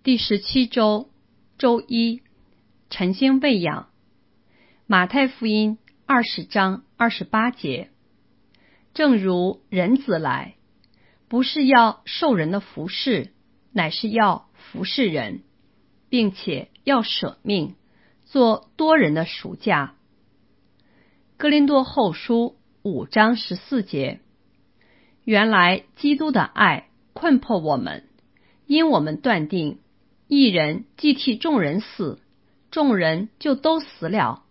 第17周周一，晨星喂养。马太福音20章28节，正如人子来，不是要受人的服侍，乃是要服侍人，并且要舍命，做多人的赎价。哥林多后书5章14节，原来基督的爱困迫我们，因我们断定一人既替众人死，众人就都死了。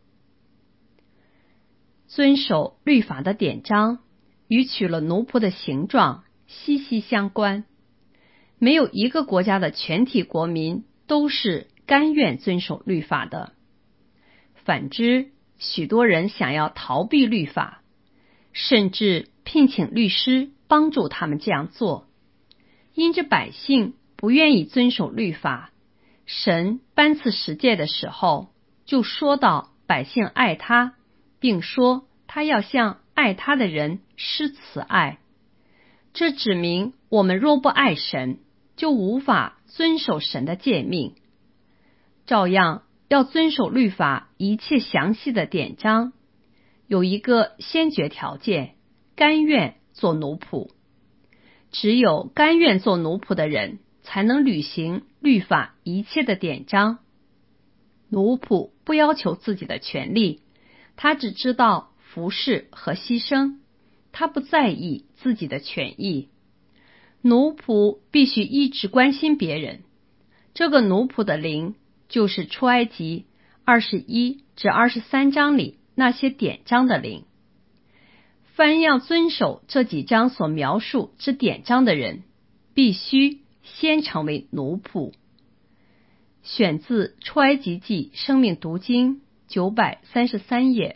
遵守律法的典章与取了奴仆的形状息息相关。没有一个国家的全体国民都是甘愿遵守律法的。反之，许多人想要逃避律法，甚至聘请律师帮助他们这样做。因着百姓不愿意遵守律法，神颁赐十诫的时候，就说到百姓爱他，并说他要向爱他的人施慈爱。这指明我们若不爱神，就无法遵守神的诫命。照样要遵守律法一切详细的典章，有一个先决条件，甘愿做奴仆。只有甘愿做奴仆的人，才能履行律法一切的典章。奴仆不要求自己的权利，他只知道服侍和牺牲，他不在意自己的权益。奴仆必须一直关心别人，这个奴仆的灵就是出埃及21至23章里那些典章的灵。凡要遵守这几章所描述之典章的人，必须先成为奴仆。选自出埃及记生命读经933页。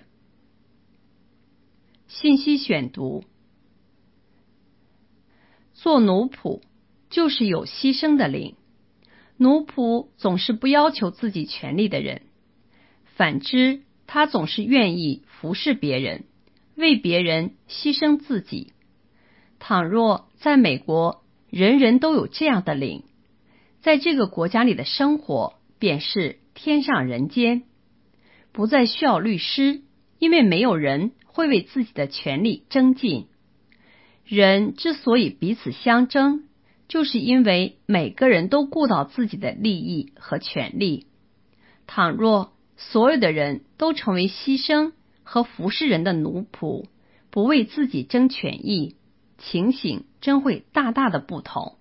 信息选读：做奴仆就是有牺牲的灵。奴仆总是不要求自己权利的人，反之，他总是愿意服侍别人，为别人牺牲自己。倘若在美国人人都有这样的灵，在这个国家里的生活便是天上人间，不再需要律师，因为没有人会为自己的权利争竞。人之所以彼此相争，就是因为每个人都顾到自己的利益和权利。倘若所有的人都成为牺牲和服侍人的奴仆，不为自己争权益，情形真会大大的不同。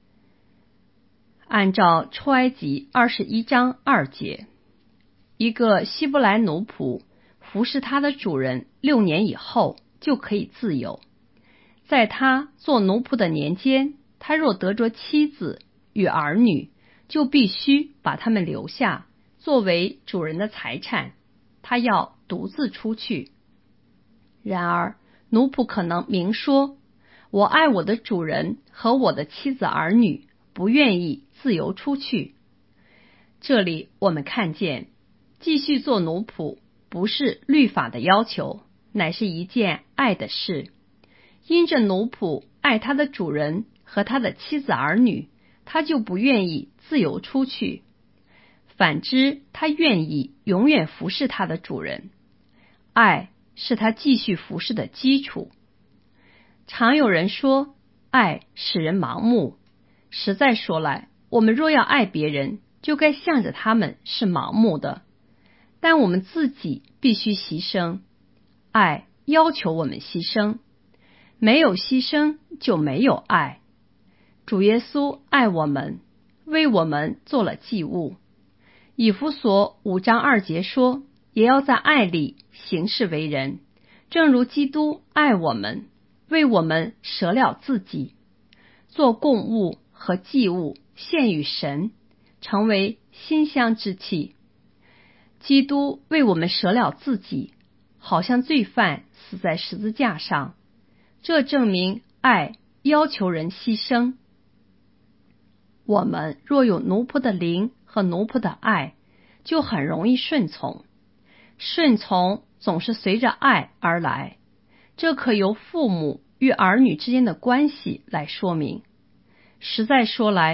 按照出埃及21章2节，一个希伯来奴仆服侍他的主人6年以后就可以自由。在他做奴仆的年间，他若得着妻子与儿女，就必须把他们留下，作为主人的财产，他要独自出去。然而，奴仆可能明说，我爱我的主人和我的妻子儿女，不愿意自由出去。这里我们看见，继续做奴仆不是律法的要求，乃是一件爱的事。因着奴仆爱他的主人和他的妻子儿女，他就不愿意自由出去。反之，他愿意永远服侍他的主人。爱是他继续服侍的基础。常有人说，爱使人盲目。实在说来，我们若要爱别人，就该向着他们是盲目的。但我们自己必须牺牲。爱要求我们牺牲。没有牺牲就没有爱。主耶稣爱我们，为我们做了祭物。以弗所5章2节说，也要在爱里行事为人，正如基督爱我们，为我们舍了自己，做供物和祭物献与神，成为馨香之气。基督为我们舍了自己，好像罪犯死在十字架上。这证明爱要求人牺牲。我们若有奴仆的灵和奴仆的爱，就很容易顺从。顺从总是随着爱而来，这可由父母与儿女之间的关系来说明。实在说来，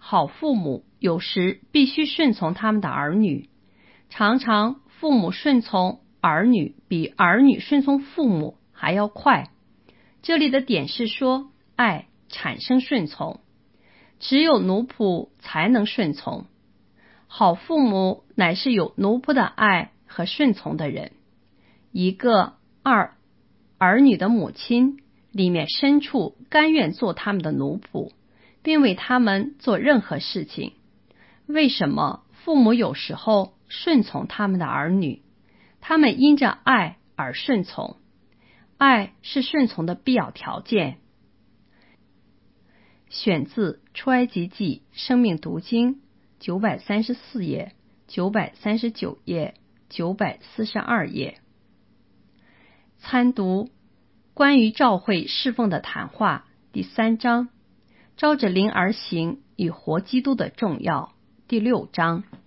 好父母有时必须顺从他们的儿女，常常父母顺从儿女比儿女顺从父母还要快。这里的点是说，爱产生顺从，只有奴仆才能顺从。好父母乃是有奴仆的爱和顺从的人。一个儿女的母亲里面深处甘愿做他们的奴仆，并为他们做任何事情。为什么父母有时候顺从他们的儿女？他们因着爱而顺从，爱是顺从的必要条件。选自出埃及记生命读经934页、939页、942页。参读关于教会侍奉的谈话第3章，照着灵而行与活基督的重要第6章。